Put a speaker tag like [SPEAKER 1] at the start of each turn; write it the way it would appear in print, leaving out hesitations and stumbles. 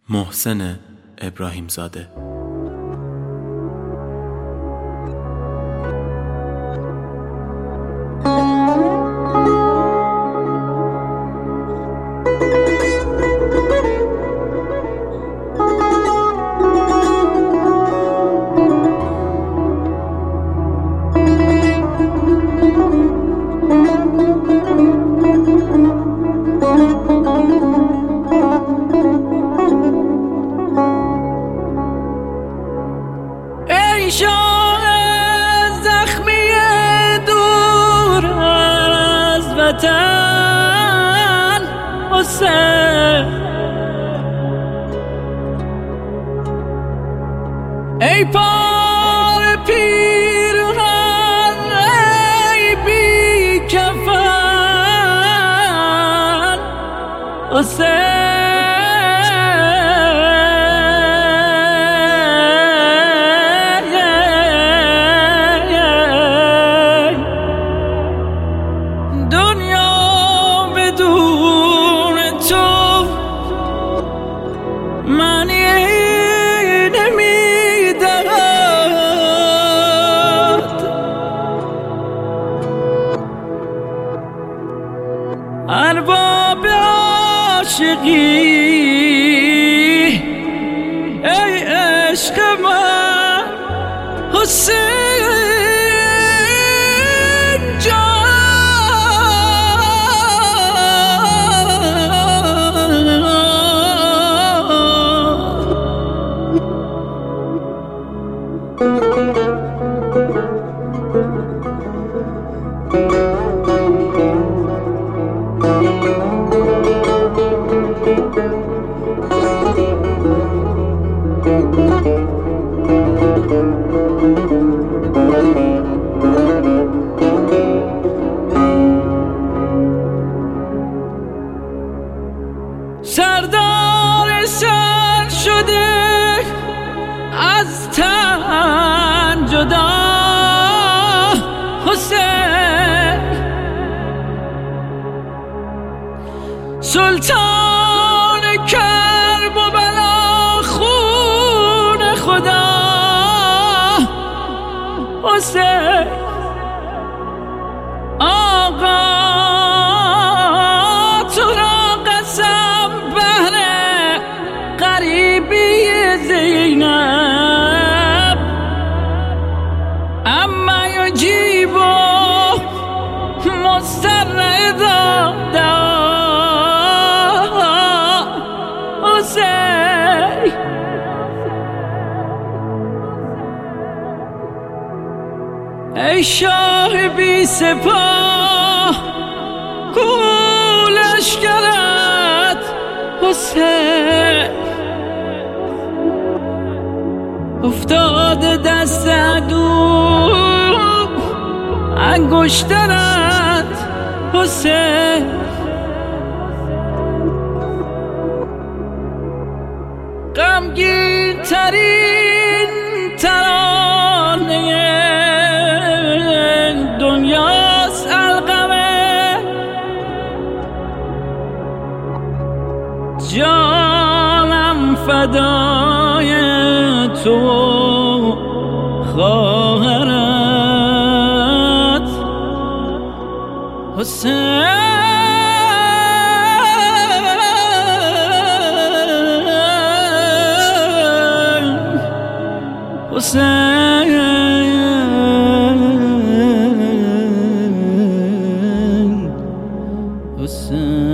[SPEAKER 1] محسن ابراهیمزاده.
[SPEAKER 2] شاه زخمی دور از وطن حسین، ای پار پیرهن ای بی کفن حسین. معنی نمیدهد ارباب عاشقی، ای عشق من حسین جان. سردار سر شده از تن جدا حسین، سلطان کرب و بلا خون خدا حسین. آقا تو را قسم بهر غریبی زینب، اما یجیب مضطر اذا دعا حسین. ای شاه بی سپاه کو لشکرت حسین، افتاده دست عدو انگشترت حسین. غمگین ترین ترانه دنیاست القمه، جانم فدای تو خواهرت حسین. حسین حسین